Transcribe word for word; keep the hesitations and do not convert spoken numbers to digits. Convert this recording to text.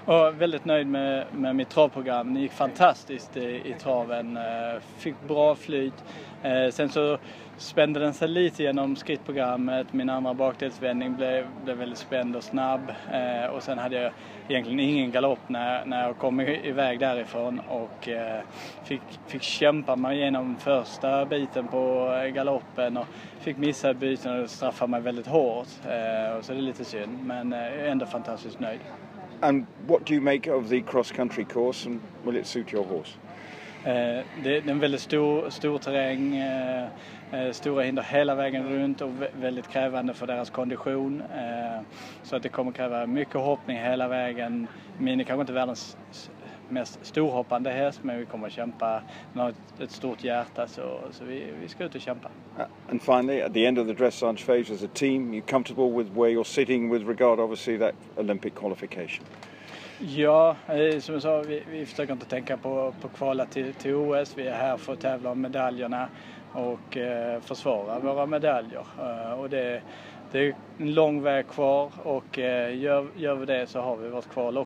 Och väldigt nöjd med, med mitt travprogram. Det gick fantastiskt i, i traven. Fick bra flyt. Sen så spände den sig lite genom skrittprogrammet. Min andra bakdelsvändning blev, blev väldigt spänd och snabb. Och sen hade jag egentligen ingen galopp när, när jag kom iväg därifrån. Och fick, fick kämpa mig igenom första biten på galoppen. Och fick missa byten och straffa mig väldigt hårt. Och så är det lite synd. Men ändå fantastiskt nöjd. And what do you make of the cross-country course, and will it suit your horse? Eh, det är en väldigt stor, stor terräng, eh, stora hinder hela vägen runt och vä- väldigt krävande för deras kondition. Eh, så att det kommer kräva mycket hoppning hela vägen. Mini kanske inte världens mest storhoppande häst, men vi kommer att kämpa. Den har ett, ett stort hjärta, så, så vi, vi ska ut och kämpa. Uh, and finally, at the end of the dressage phase as a team, you're comfortable with where you're sitting with regard, obviously, that Olympic qualification? Ja, eh, som jag sa, vi, vi försöker inte tänka på, på kvala till, till O S. Vi är här för att tävla om medaljerna och eh, försvara våra medaljer. Eh, och det, det är en lång väg kvar, och eh, gör, gör vi det så har vi vårt kval.